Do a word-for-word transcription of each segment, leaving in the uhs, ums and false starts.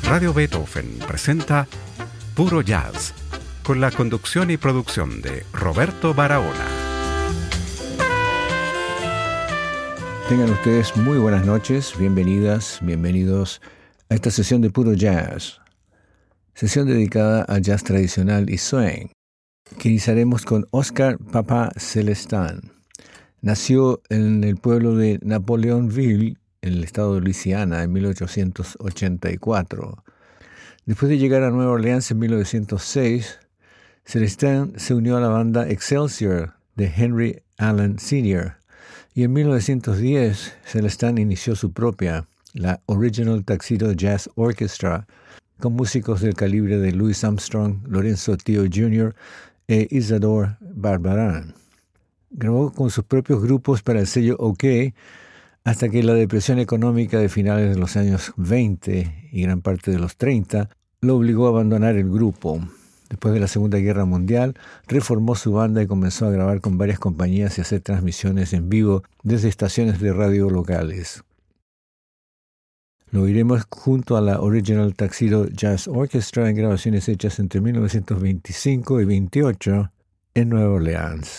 Radio Beethoven presenta Puro Jazz, con la conducción y producción de Roberto Barahona. Tengan ustedes muy buenas noches, bienvenidas, bienvenidos a esta sesión de Puro Jazz, sesión dedicada al jazz tradicional y swing, que iniciaremos con Oscar Papa Celestin. Nació en el pueblo de Napoleonville, en el estado de Luisiana, en mil ochocientos ochenta y cuatro. Después de llegar a Nueva Orleans en mil novecientos seis, Celestin se unió a la banda Excelsior de Henry Allen senior y en mil novecientos diez Celestin inició su propia, la Original Tuxedo Jazz Orchestra, con músicos del calibre de Louis Armstrong, Lorenzo Tio junior e Isadore Barbaran. Grabó con sus propios grupos para el sello OK, hasta que la depresión económica de finales de los años veinte y gran parte de los treinta lo obligó a abandonar el grupo. Después de la Segunda Guerra Mundial, reformó su banda y comenzó a grabar con varias compañías y hacer transmisiones en vivo desde estaciones de radio locales. Lo oiremos junto a la Original Tuxedo Jazz Orchestra en grabaciones hechas entre mil novecientos veinticinco y veintiocho en Nueva Orleans.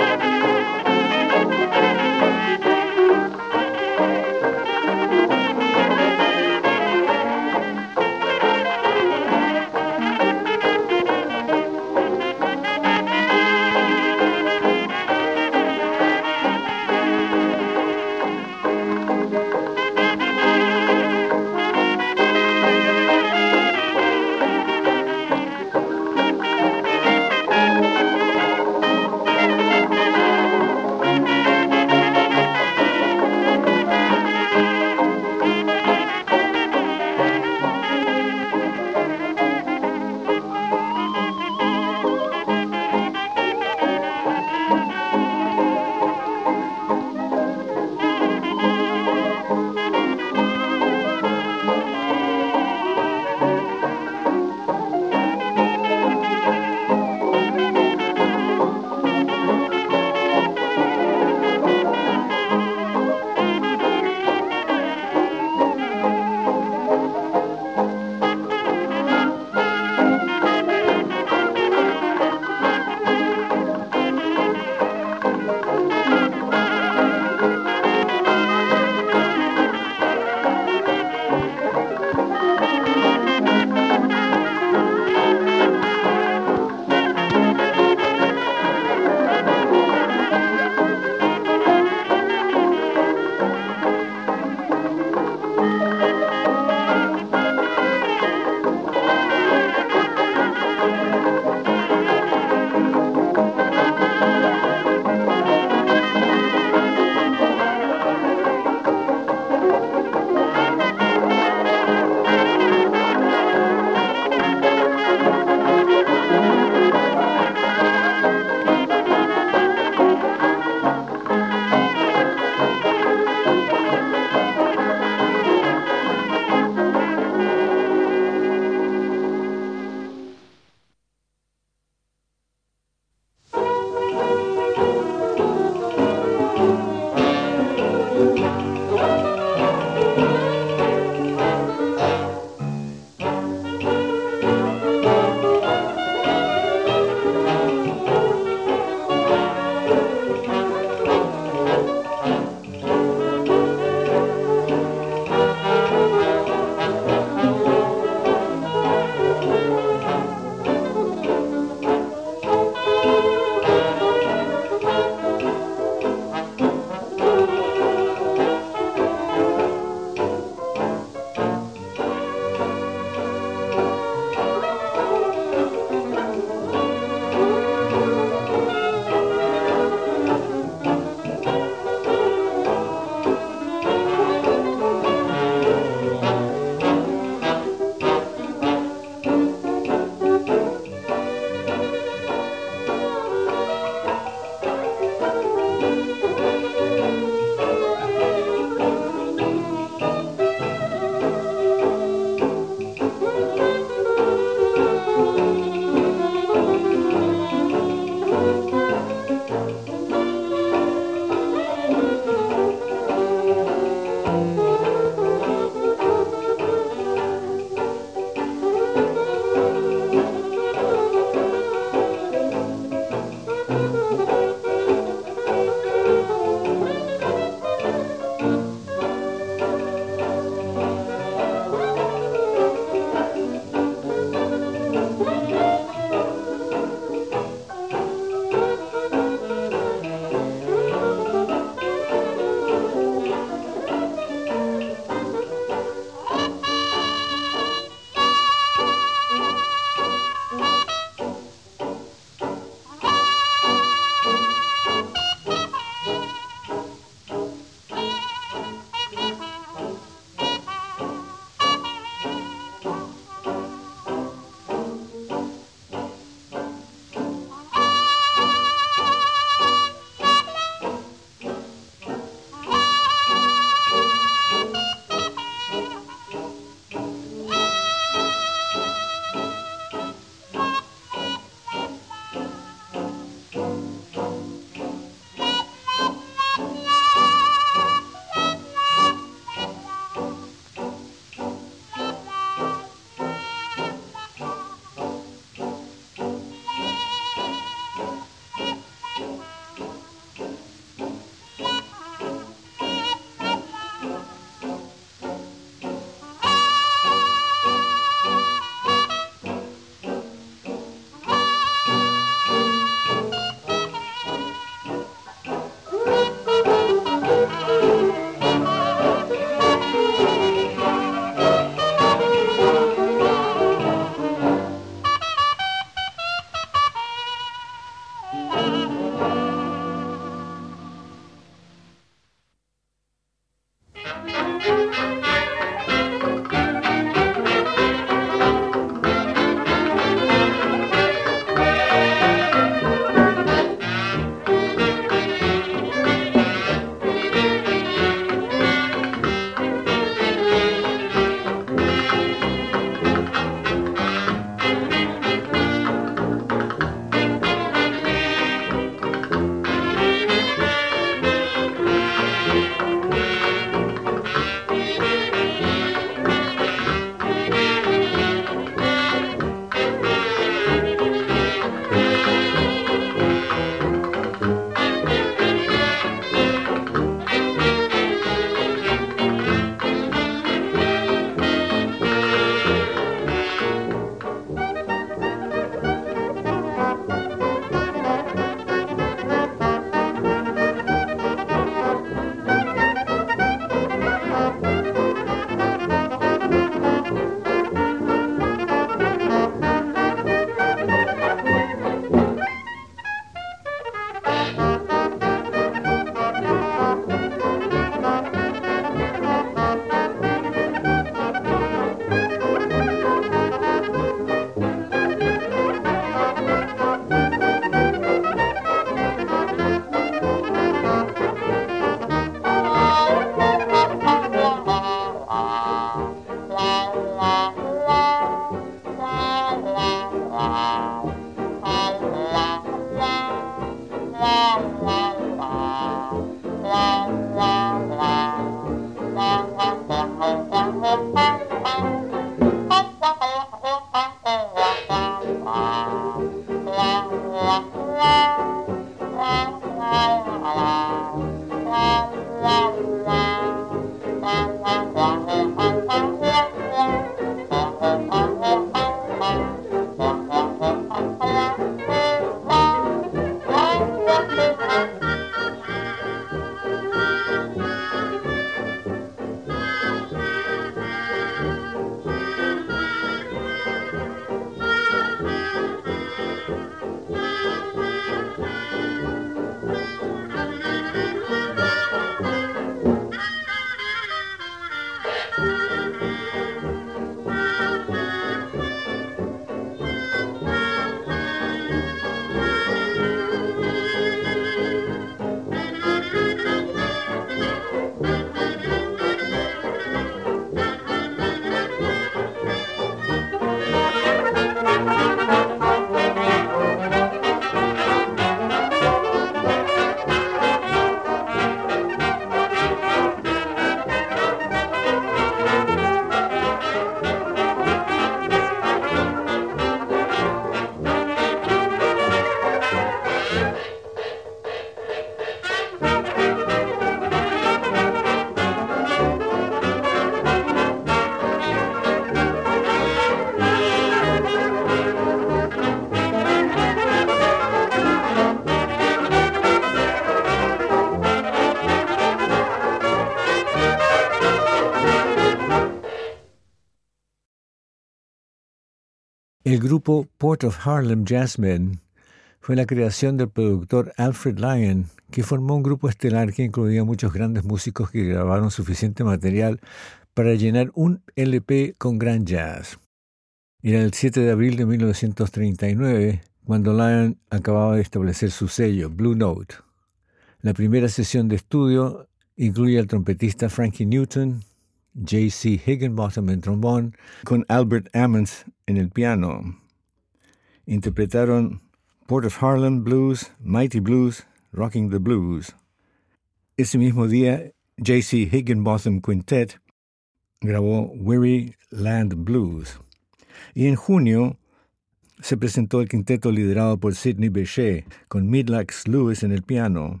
El grupo Port of Harlem Jazzmen fue la creación del productor Alfred Lion, que formó un grupo estelar que incluía muchos grandes músicos que grabaron suficiente material para llenar un L P con gran jazz. Era el siete de abril de mil novecientos treinta y nueve cuando Lion acababa de establecer su sello, Blue Note. La primera sesión de estudio incluye al trompetista Frankie Newton, J C Higginbotham en trombón, con Albert Ammons en el piano. Interpretaron Port of Harlem Blues, Mighty Blues, Rocking the Blues. Ese mismo día, J C Higginbotham Quintet grabó Weary Land Blues. Y en junio se presentó el quinteto liderado por Sidney Bechet, con Midlax Lewis en el piano.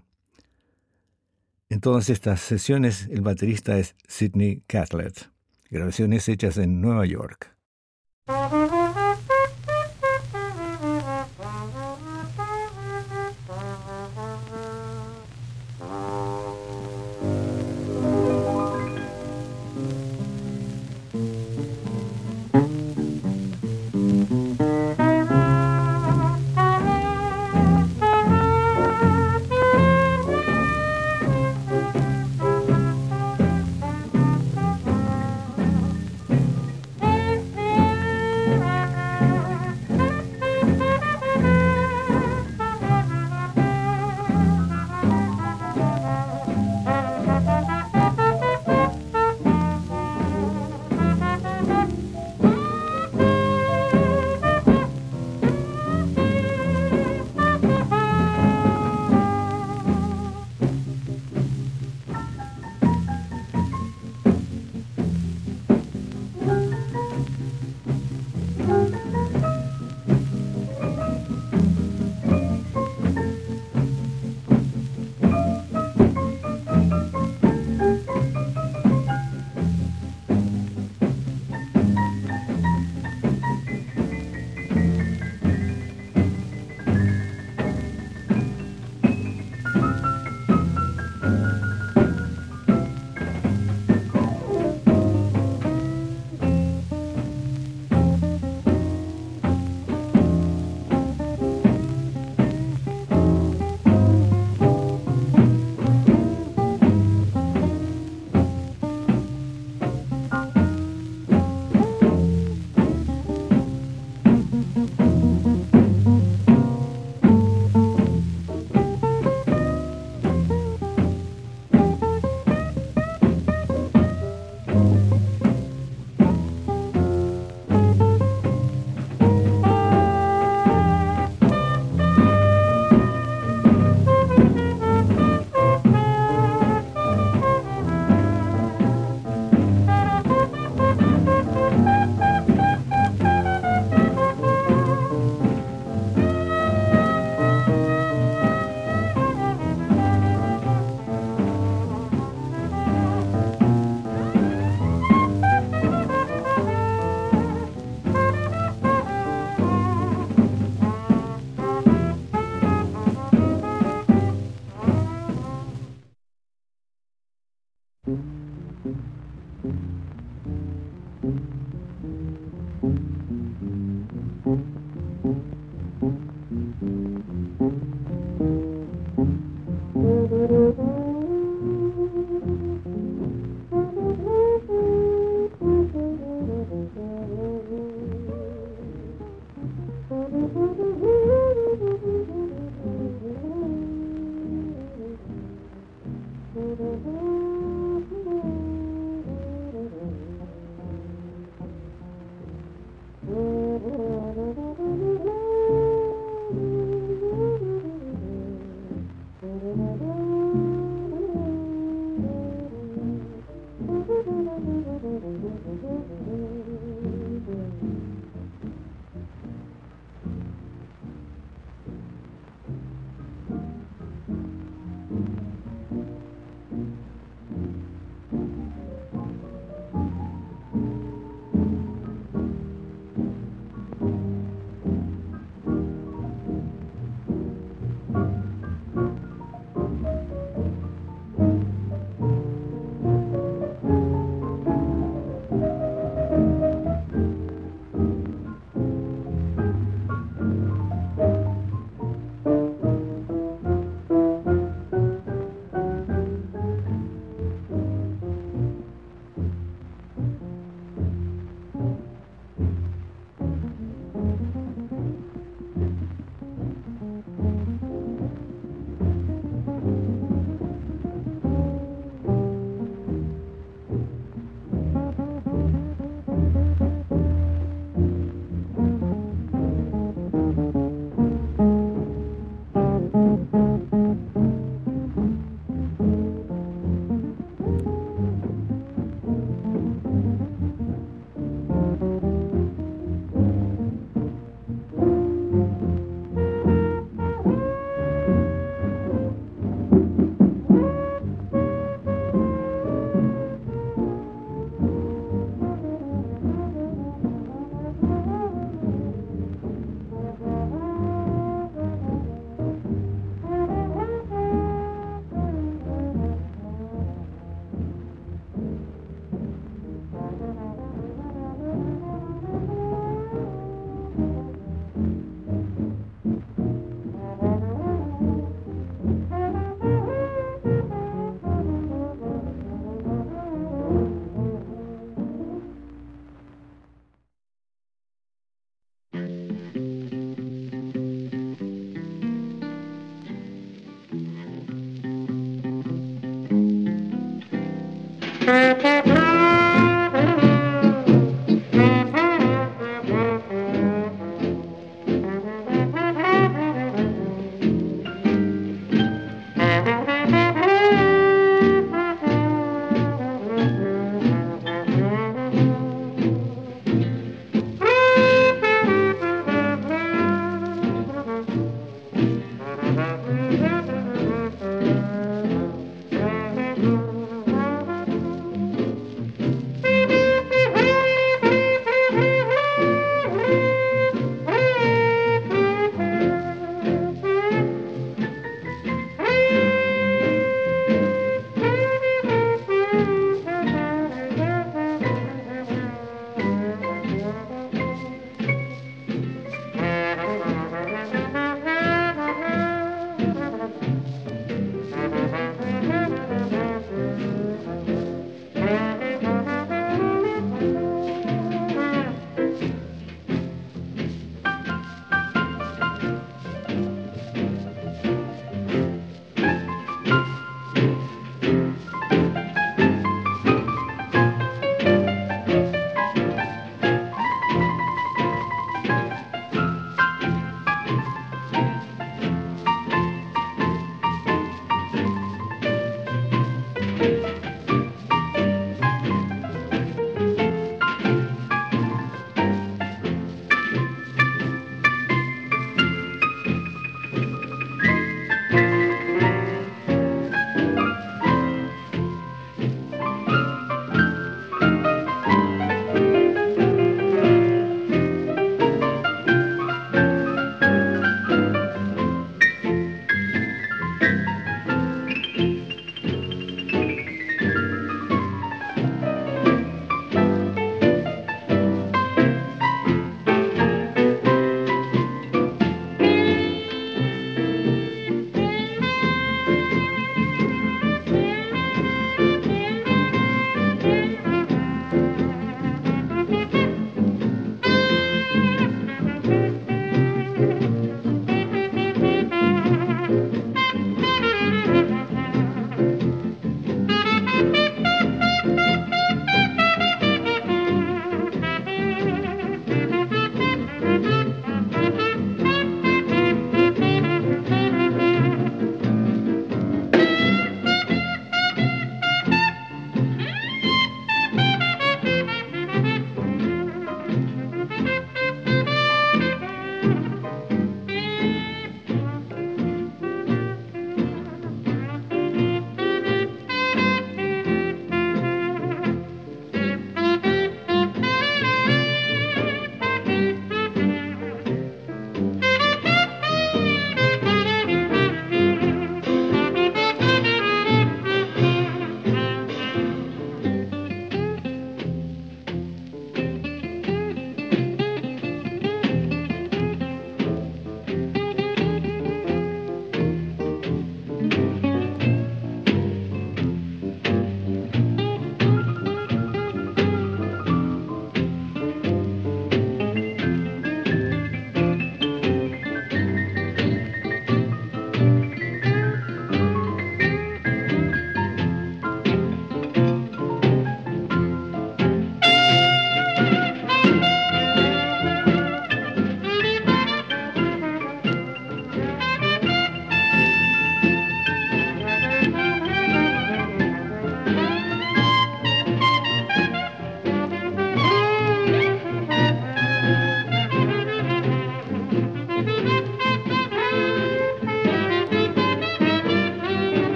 En todas estas sesiones, el baterista es Sidney Catlett. Grabaciones hechas en Nueva York.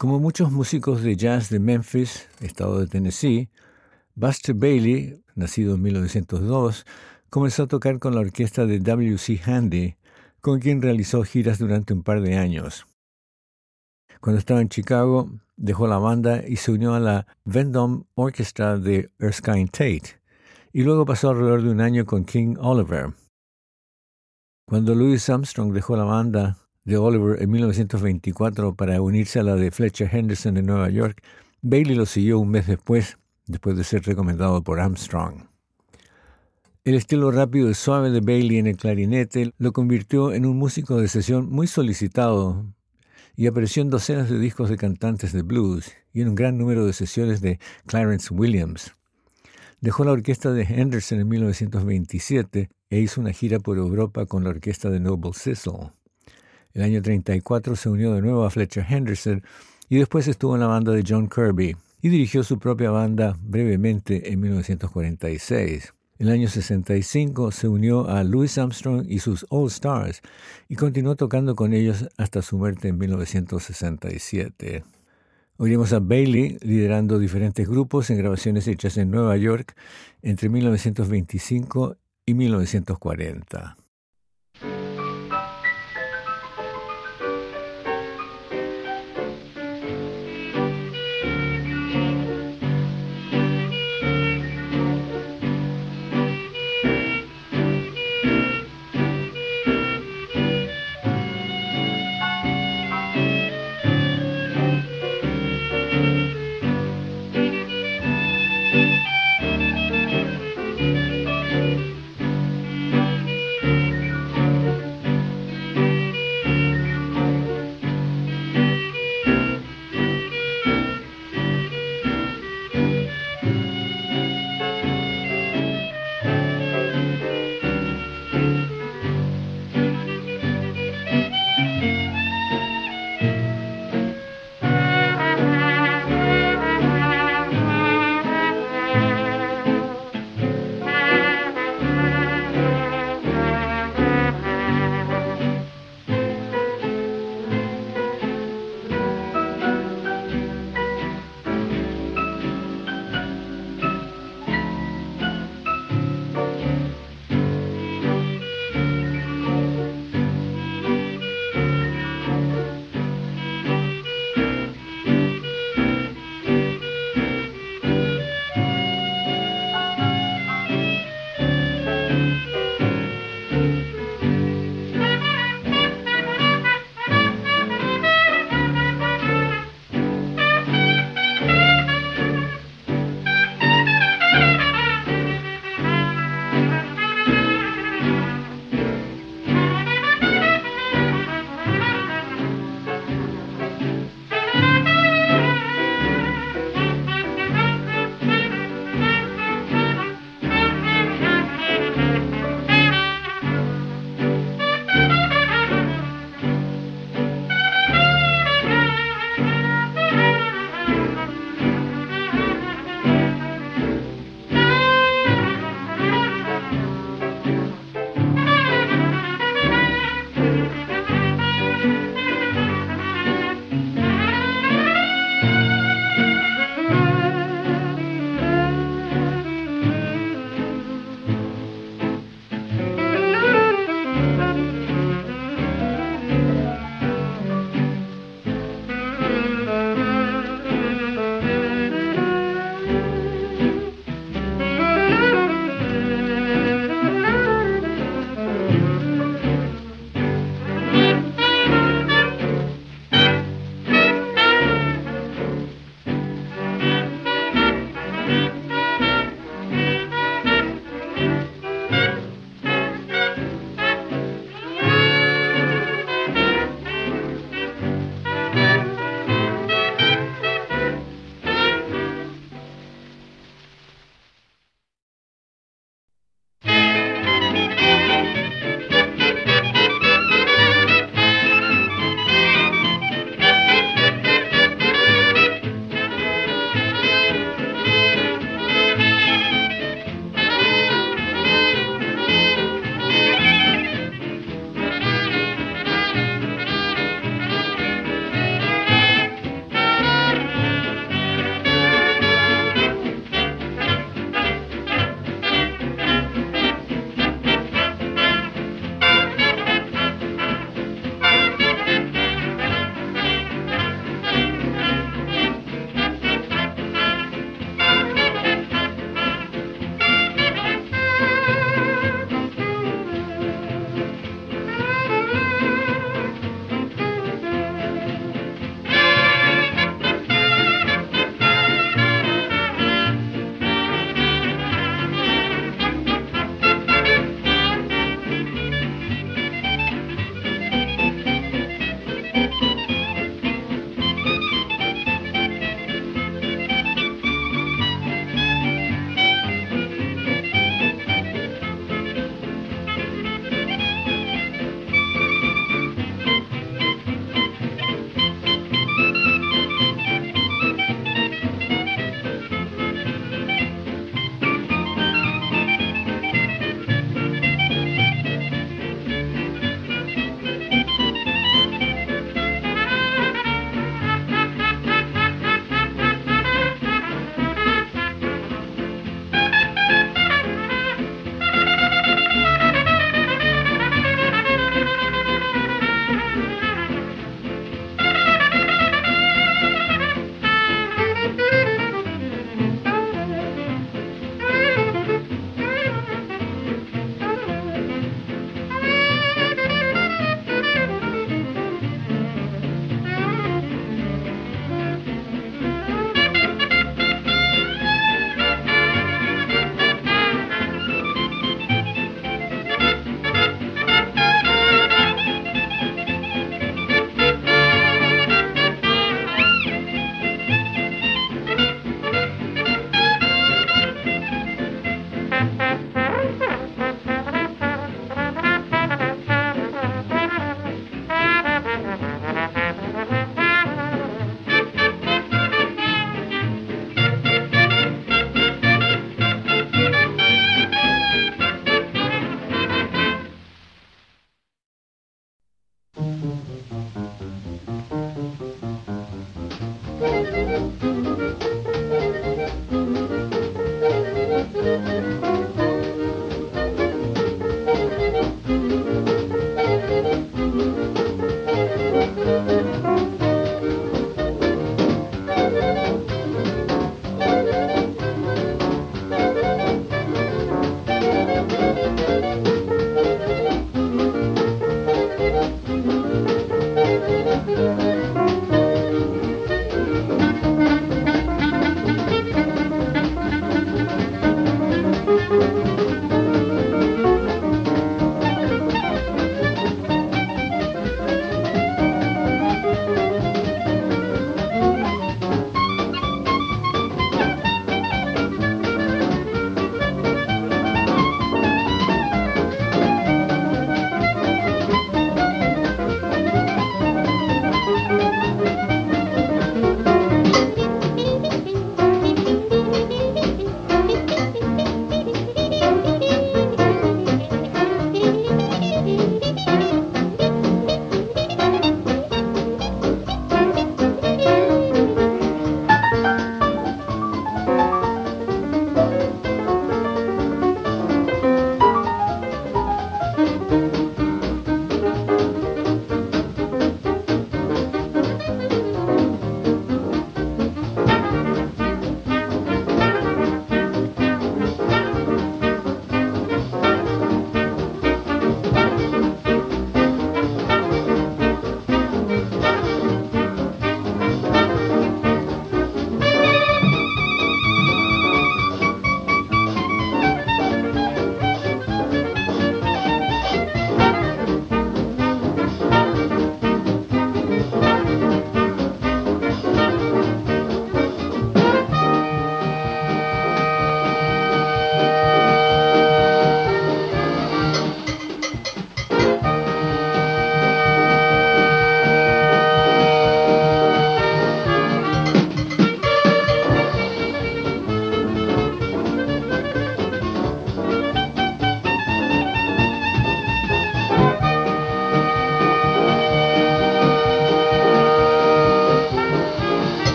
Como muchos músicos de jazz de Memphis, estado de Tennessee, Buster Bailey, nacido en mil novecientos dos, comenzó a tocar con la orquesta de W C Handy, con quien realizó giras durante un par de años. Cuando estaba en Chicago, dejó la banda y se unió a la Vendome Orchestra de Erskine Tate, y luego pasó alrededor de un año con King Oliver. Cuando Louis Armstrong dejó la banda de Oliver en mil novecientos veinticuatro para unirse a la de Fletcher Henderson en Nueva York, Bailey lo siguió un mes después, después de ser recomendado por Armstrong. El estilo rápido y suave de Bailey en el clarinete lo convirtió en un músico de sesión muy solicitado y apareció en docenas de discos de cantantes de blues y en un gran número de sesiones de Clarence Williams. Dejó la orquesta de Henderson en mil novecientos veintisiete e hizo una gira por Europa con la orquesta de Noble Sissle. El año treinta y cuatro se unió de nuevo a Fletcher Henderson y después estuvo en la banda de John Kirby y dirigió su propia banda brevemente en mil novecientos cuarenta y seis. En el año sesenta y cinco se unió a Louis Armstrong y sus All Stars y continuó tocando con ellos hasta su muerte en mil novecientos sesenta y siete. Oiremos a Bailey liderando diferentes grupos en grabaciones hechas en Nueva York entre mil novecientos veinticinco y mil novecientos cuarenta.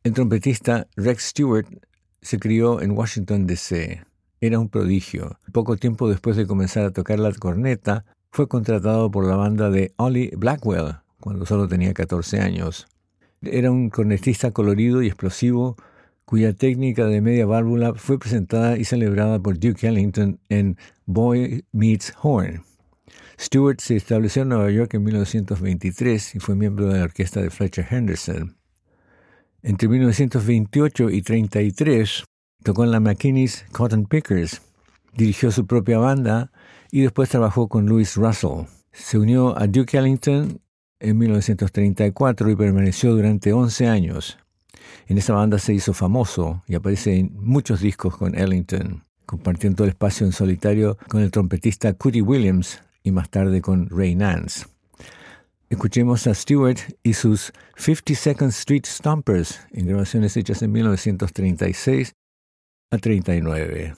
El trompetista Rex Stewart se crió en Washington, D C Era un prodigio. Poco tiempo después de comenzar a tocar la corneta, fue contratado por la banda de Ollie Blackwell, cuando solo tenía catorce años. Era un cornetista colorido y explosivo, cuya técnica de media válvula fue presentada y celebrada por Duke Ellington en Boy Meets Horn. Stewart se estableció en Nueva York en mil novecientos veintitrés y fue miembro de la orquesta de Fletcher Henderson. Entre mil novecientos veintiocho y treinta y tres tocó en la McKinney's Cotton Pickers, dirigió su propia banda y después trabajó con Louis Russell. Se unió a Duke Ellington en mil novecientos treinta y cuatro y permaneció durante once años. En esa banda se hizo famoso y aparece en muchos discos con Ellington, compartiendo el espacio en solitario con el trompetista Cootie Williams y más tarde con Ray Nance. Escuchemos a Stewart y sus fifty-second Street Stompers en grabaciones hechas en mil novecientos treinta y seis a treinta y nueve.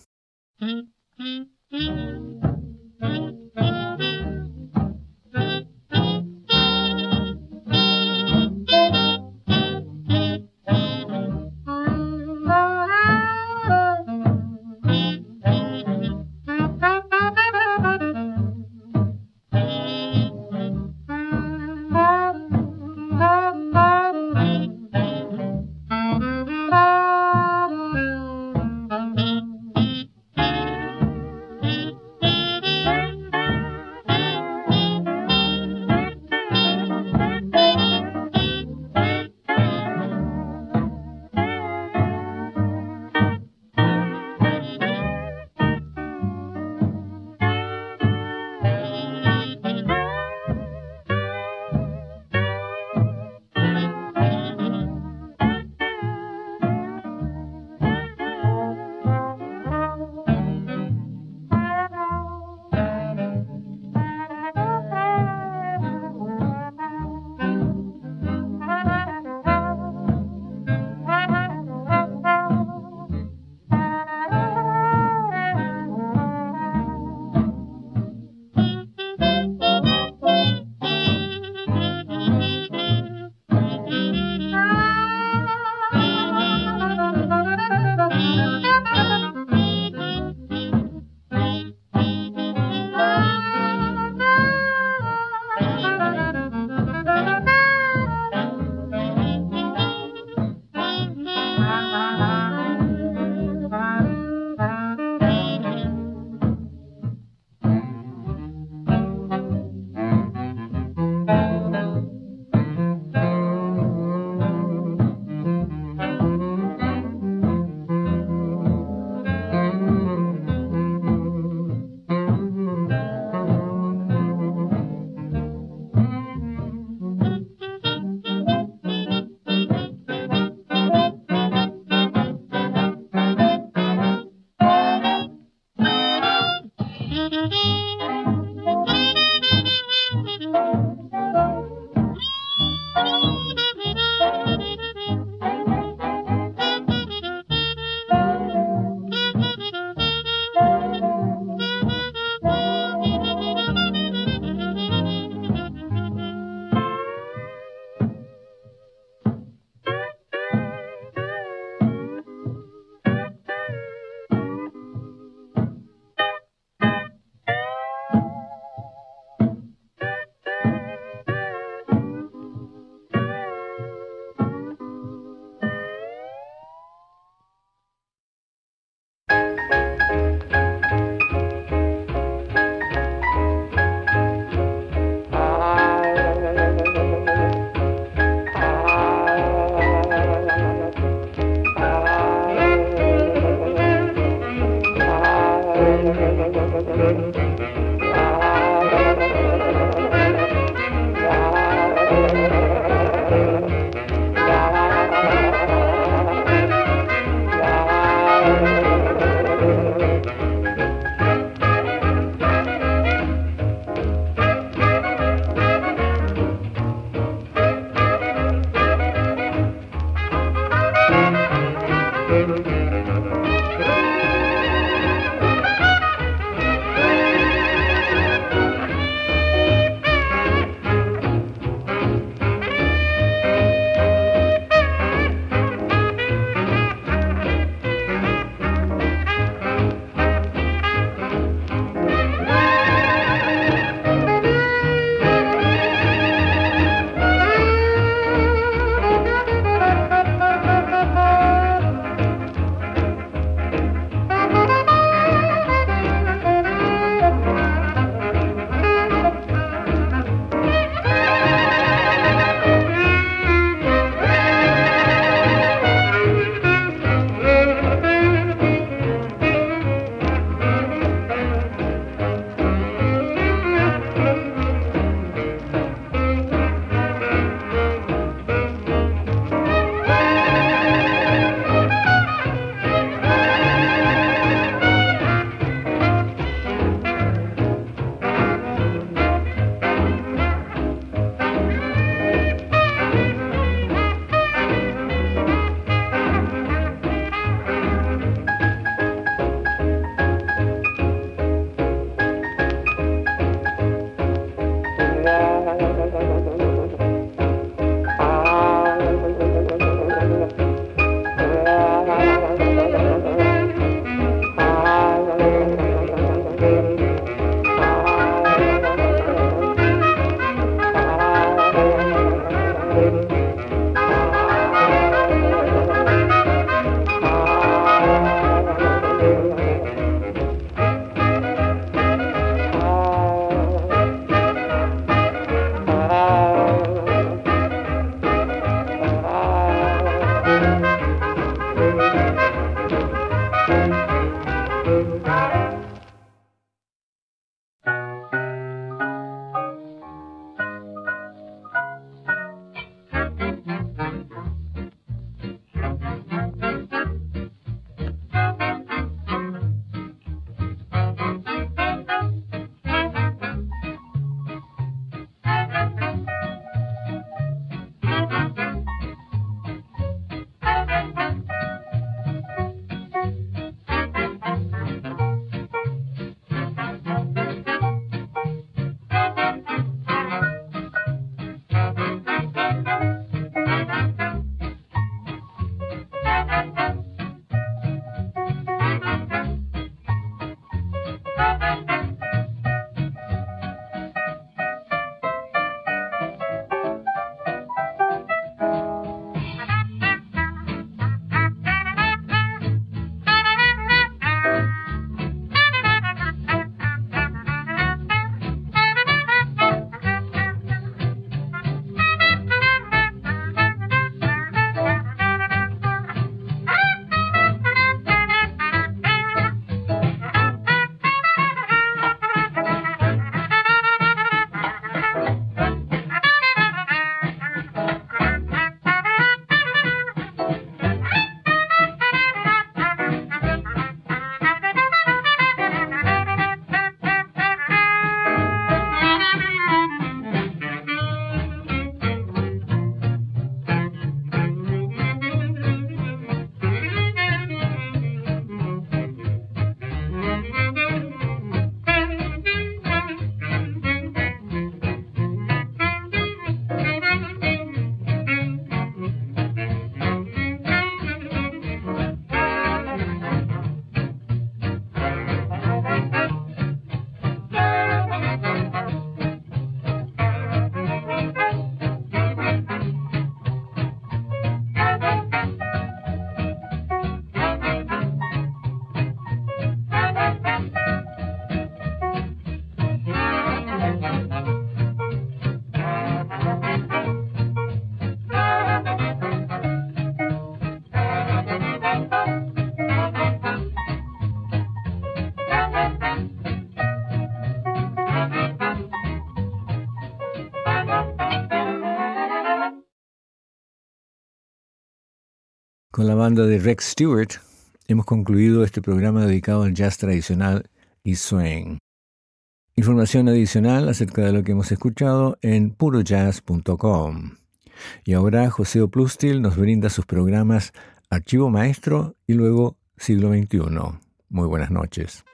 Con la banda de Rex Stewart hemos concluido este programa dedicado al jazz tradicional y swing. Información adicional acerca de lo que hemos escuchado en puro jazz punto com. Y ahora José Oplustil nos brinda sus programas Archivo Maestro y luego Siglo veintiuno. Muy buenas noches.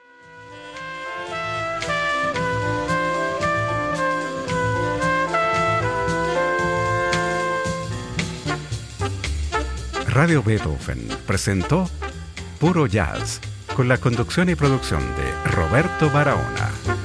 Radio Beethoven presentó Puro Jazz con la conducción y producción de Roberto Barahona.